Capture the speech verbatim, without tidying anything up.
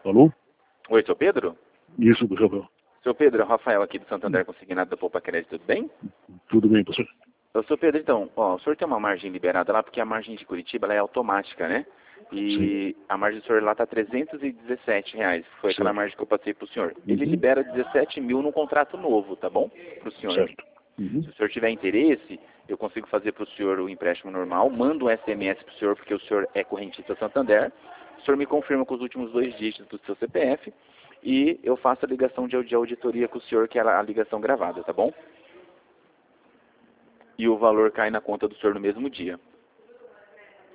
Alô? Oi, seu Pedro? Isso, por favor. Seu Pedro, é o Rafael aqui do Santander Consignado da Poupa Crédito, tudo bem? Tudo bem, pastor? Ô, seu Pedro, então, ó, o senhor tem uma margem liberada lá, porque a margem de Curitiba ela é automática, né? E Sim. a margem do senhor lá está trezentos e dezessete reais, foi aquela Certo. margem que eu passei para o senhor. Ele Uhum. libera dezessete mil num contrato novo, tá bom? Para o senhor. Certo. Uhum. Se o senhor tiver interesse, eu consigo fazer para o senhor o empréstimo normal, mando um S M S para o senhor, porque o senhor é correntista Santander. O senhor me confirma com os últimos dois dígitos do seu C P F e eu faço a ligação de, de auditoria com o senhor, que é a ligação gravada, tá bom? E o valor cai na conta do senhor no mesmo dia.